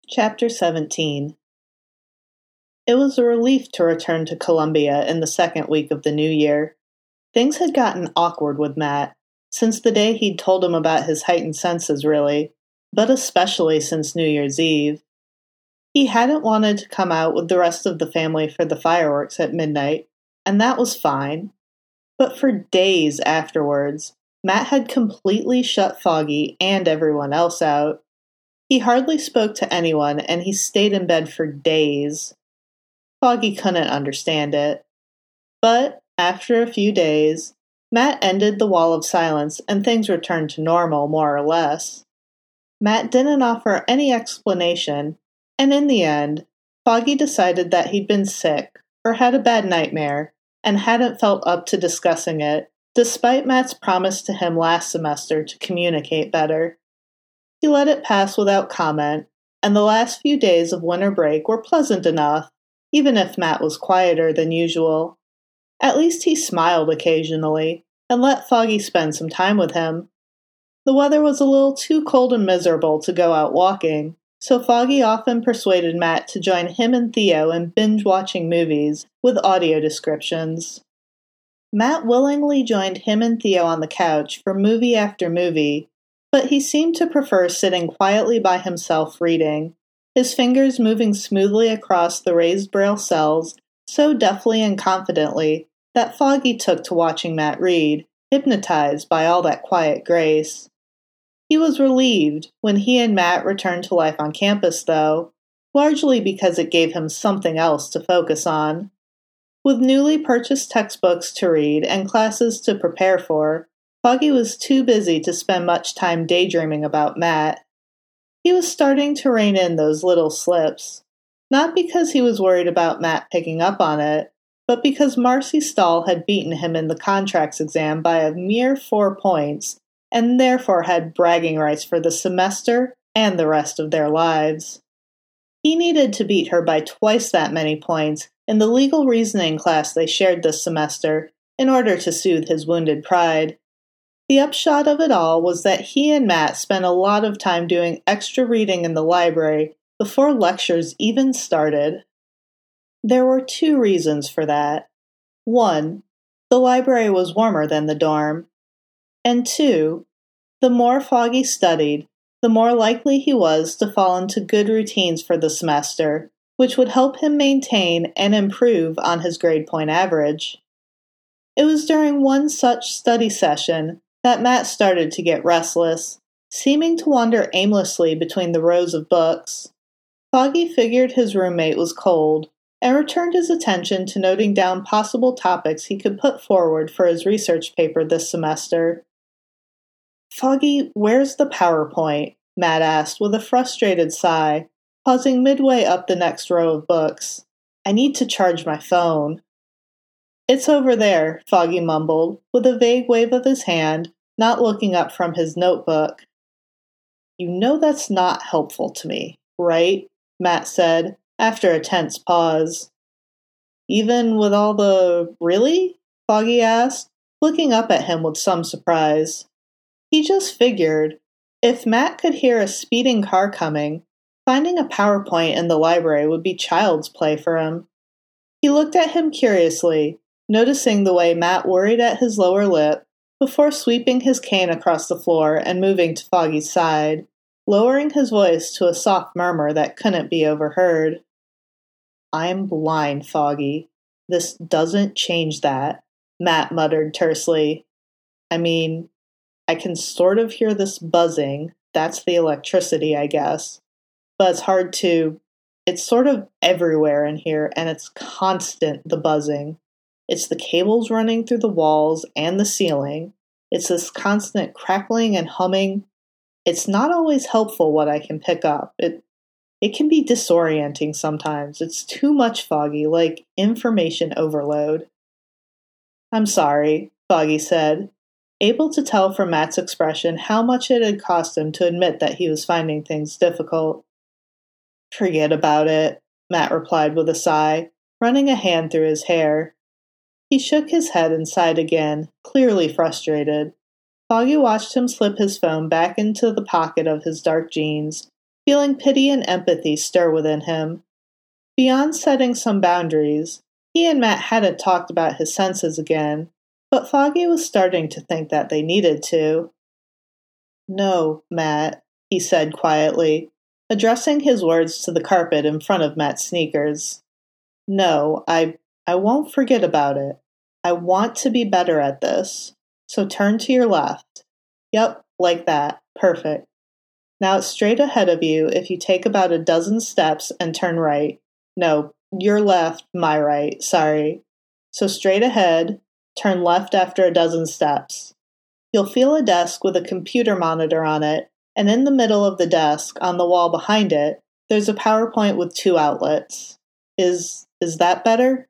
Chapter 17. It was a relief to return to Columbia in the second week of the new year. Things had gotten awkward with Matt, since the day he'd told him about his heightened senses, really, but especially since New Year's Eve. He hadn't wanted to come out with the rest of the family for the fireworks at midnight, and that was fine. But for days afterwards, Matt had completely shut Foggy and everyone else out. He hardly spoke to anyone, and he stayed in bed for days. Foggy couldn't understand it. But, after a few days, Matt ended the wall of silence and things returned to normal, more or less. Matt didn't offer any explanation, and in the end, Foggy decided that he'd been sick, or had a bad nightmare, and hadn't felt up to discussing it, despite Matt's promise to him last semester to communicate better. He let it pass without comment, and the last few days of winter break were pleasant enough, even if Matt was quieter than usual. At least he smiled occasionally, and let Foggy spend some time with him. The weather was a little too cold and miserable to go out walking, so Foggy often persuaded Matt to join him and Theo in binge-watching movies with audio descriptions. Matt willingly joined him and Theo on the couch for movie after movie, but he seemed to prefer sitting quietly by himself reading, his fingers moving smoothly across the raised braille cells so deftly and confidently that Foggy took to watching Matt read, hypnotized by all that quiet grace. He was relieved when he and Matt returned to life on campus, though, largely because it gave him something else to focus on. With newly purchased textbooks to read and classes to prepare for, Foggy was too busy to spend much time daydreaming about Matt. He was starting to rein in those little slips, not because he was worried about Matt picking up on it, but because Marcy Stahl had beaten him in the contracts exam by a mere 4 points, and therefore had bragging rights for the semester and the rest of their lives. He needed to beat her by twice that many points in the legal reasoning class they shared this semester in order to soothe his wounded pride. The upshot of it all was that he and Matt spent a lot of time doing extra reading in the library before lectures even started. There were 2 reasons for that. 1, the library was warmer than the dorm. And 2, the more Foggy studied, the more likely he was to fall into good routines for the semester, which would help him maintain and improve on his grade point average. It was during one such study session that Matt started to get restless, seeming to wander aimlessly between the rows of books. Foggy figured his roommate was cold, and returned his attention to noting down possible topics he could put forward for his research paper this semester. "Foggy, where's the PowerPoint?" Matt asked with a frustrated sigh, pausing midway up the next row of books. "I need to charge my phone." "It's over there," Foggy mumbled, with a vague wave of his hand, not looking up from his notebook. "You know that's not helpful to me, right?" Matt said, after a tense pause. "Even with all the... really?" Foggy asked, looking up at him with some surprise. He just figured, if Matt could hear a speeding car coming, finding a PowerPoint in the library would be child's play for him. He looked at him curiously, noticing the way Matt worried at his lower lip, before sweeping his cane across the floor and moving to Foggy's side, lowering his voice to a soft murmur that couldn't be overheard. "I'm blind, Foggy. This doesn't change that," Matt muttered tersely. "I mean, I can sort of hear this buzzing. That's the electricity, I guess. But it's sort of everywhere in here, and it's constant, the buzzing. It's the cables running through the walls and the ceiling. It's this constant crackling and humming. It's not always helpful what I can pick up. It can be disorienting sometimes. It's too much, Foggy, like information overload." "I'm sorry," Foggy said, able to tell from Matt's expression how much it had cost him to admit that he was finding things difficult. "Forget about it," Matt replied with a sigh, running a hand through his hair. He shook his head and sighed again, clearly frustrated. Foggy watched him slip his phone back into the pocket of his dark jeans, feeling pity and empathy stir within him. Beyond setting some boundaries, he and Matt hadn't talked about his senses again, but Foggy was starting to think that they needed to. "No, Matt," he said quietly, addressing his words to the carpet in front of Matt's sneakers. "No, I won't forget about it. I want to be better at this. So turn to your left. Yep, like that. Perfect. Now it's straight ahead of you if you take about a dozen steps and turn right. No, your left, my right, sorry. So straight ahead, turn left after a dozen steps. You'll feel a desk with a computer monitor on it, and in the middle of the desk, on the wall behind it, there's a PowerPoint with 2 outlets. Is that better?"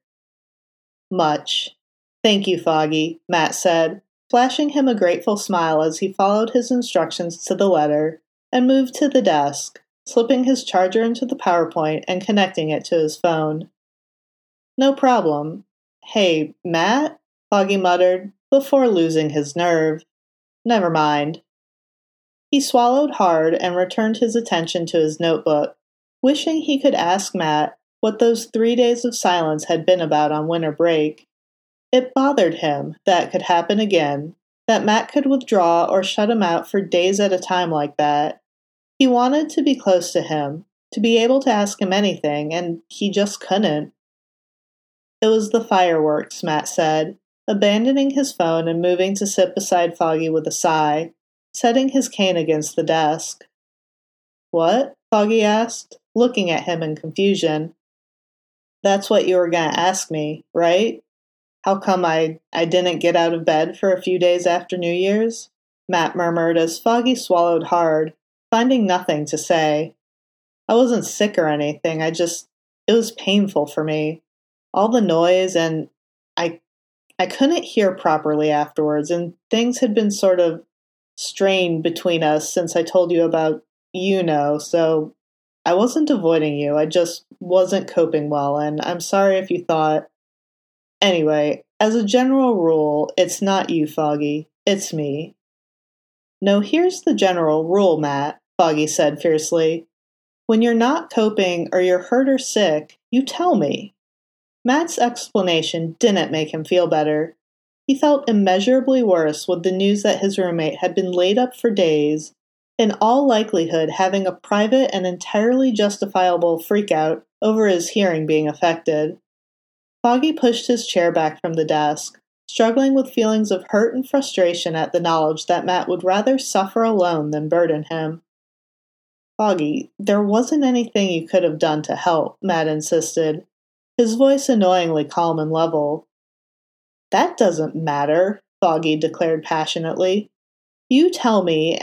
"Much. Thank you, Foggy," Matt said, flashing him a grateful smile as he followed his instructions to the letter and moved to the desk, slipping his charger into the PowerPoint and connecting it to his phone. "No problem. Hey, Matt?" Foggy muttered, before losing his nerve. "Never mind." He swallowed hard and returned his attention to his notebook, wishing he could ask Matt what those 3 days of silence had been about on winter break. It bothered him that could happen again, that Matt could withdraw or shut him out for days at a time like that. He wanted to be close to him, to be able to ask him anything, and he just couldn't. "It was the fireworks," Matt said, abandoning his phone and moving to sit beside Foggy with a sigh, setting his cane against the desk. "What?" Foggy asked, looking at him in confusion. "That's what you were going to ask me, right? How come I didn't get out of bed for a few days after New Year's?" Matt murmured as Foggy swallowed hard, finding nothing to say. "I wasn't sick or anything, it was painful for me. All the noise, and I couldn't hear properly afterwards, and things had been sort of strained between us since I told you about, so I wasn't avoiding you, I just wasn't coping well, and I'm sorry if you thought. Anyway, as a general rule, it's not you, Foggy, it's me." "No, here's the general rule, Matt," Foggy said fiercely. "When you're not coping or you're hurt or sick, you tell me." Matt's explanation didn't make him feel better. He felt immeasurably worse with the news that his roommate had been laid up for days, in all likelihood having a private and entirely justifiable freakout over his hearing being affected. Foggy pushed his chair back from the desk, struggling with feelings of hurt and frustration at the knowledge that Matt would rather suffer alone than burden him. "Foggy, there wasn't anything you could have done to help," Matt insisted, his voice annoyingly calm and level. "That doesn't matter," Foggy declared passionately. You tell me,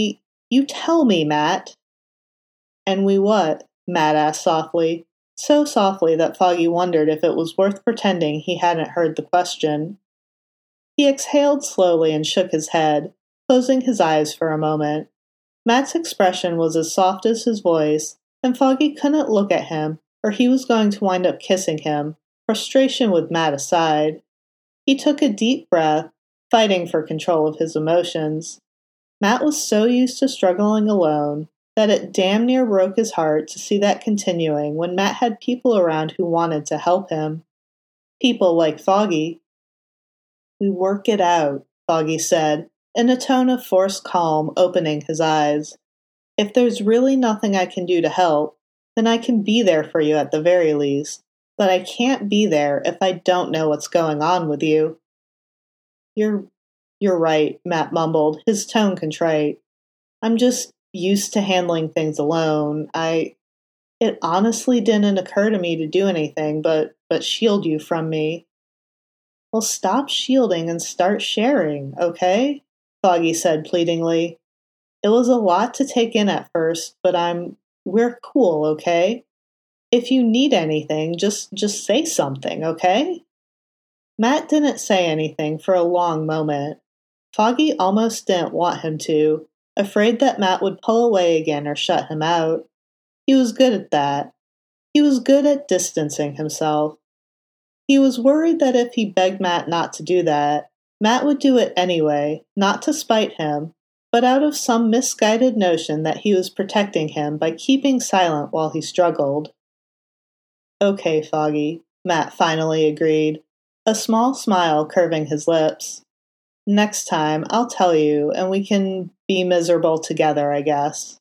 Matt." "And we what?" Matt asked softly, so softly that Foggy wondered if it was worth pretending he hadn't heard the question. He exhaled slowly and shook his head, closing his eyes for a moment. Matt's expression was as soft as his voice, and Foggy couldn't look at him, or he was going to wind up kissing him, frustration with Matt aside. He took a deep breath, fighting for control of his emotions. Matt was so used to struggling alone that it damn near broke his heart to see that continuing when Matt had people around who wanted to help him. People like Foggy. "We work it out," Foggy said, in a tone of forced calm, opening his eyes. "If there's really nothing I can do to help, then I can be there for you at the very least, but I can't be there if I don't know what's going on with you." You're right," Matt mumbled, his tone contrite. "I'm just used to handling things alone. It honestly didn't occur to me to do anything but shield you from me." "Well, stop shielding and start sharing, okay?" Foggy said pleadingly. "It was a lot to take in at first, but we're cool, okay? If you need anything, just say something, okay?" Matt didn't say anything for a long moment. Foggy almost didn't want him to, afraid that Matt would pull away again or shut him out. He was good at that. He was good at distancing himself. He was worried that if he begged Matt not to do that, Matt would do it anyway, not to spite him, but out of some misguided notion that he was protecting him by keeping silent while he struggled. Okay, Foggy, Matt finally agreed, a small smile curving his lips. Next time, I'll tell you, and we can be miserable together, I guess.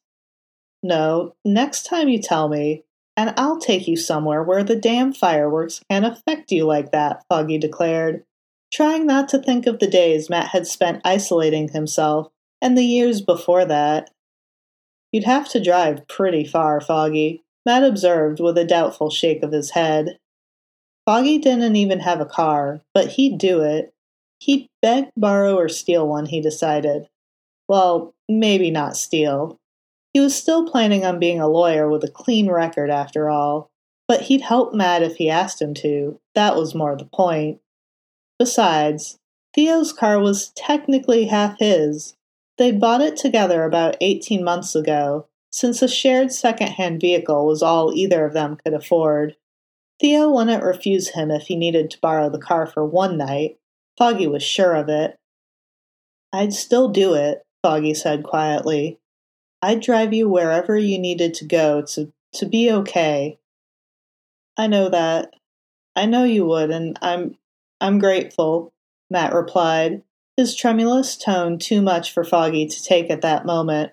No, next time you tell me, and I'll take you somewhere where the damn fireworks can't affect you like that, Foggy declared, trying not to think of the days Matt had spent isolating himself, and the years before that. You'd have to drive pretty far, Foggy, Matt observed with a doubtful shake of his head. Foggy didn't even have a car, but he'd do it. He'd beg, borrow, or steal one, he decided. Well, maybe not steal. He was still planning on being a lawyer with a clean record after all, but he'd help Matt if he asked him to. That was more the point. Besides, Theo's car was technically half his. They'd bought it together about 18 months ago, since a shared second-hand vehicle was all either of them could afford. Theo wouldn't refuse him if he needed to borrow the car for one night. Foggy was sure of it. I'd still do it, Foggy said quietly. I'd drive you wherever you needed to go to be okay. I know that. I know you would, and I'm grateful, Matt replied, his tremulous tone too much for Foggy to take at that moment.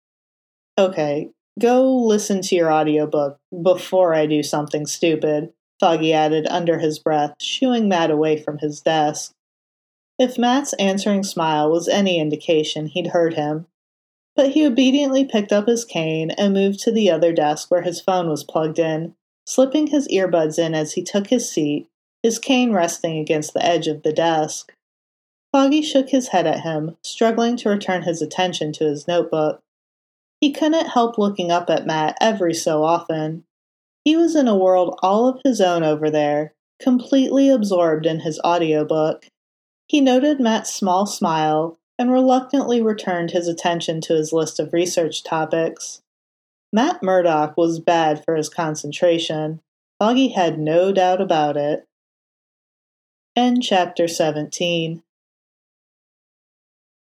Okay, go listen to your audiobook before I do something stupid, Foggy added under his breath, shooing Matt away from his desk. If Matt's answering smile was any indication, he'd heard him. But he obediently picked up his cane and moved to the other desk where his phone was plugged in, slipping his earbuds in as he took his seat, his cane resting against the edge of the desk. Foggy shook his head at him, struggling to return his attention to his notebook. He couldn't help looking up at Matt every so often. He was in a world all of his own over there, completely absorbed in his audiobook. He noted Matt's small smile and reluctantly returned his attention to his list of research topics. Matt Murdock was bad for his concentration. Foggy had no doubt about it. End chapter 17.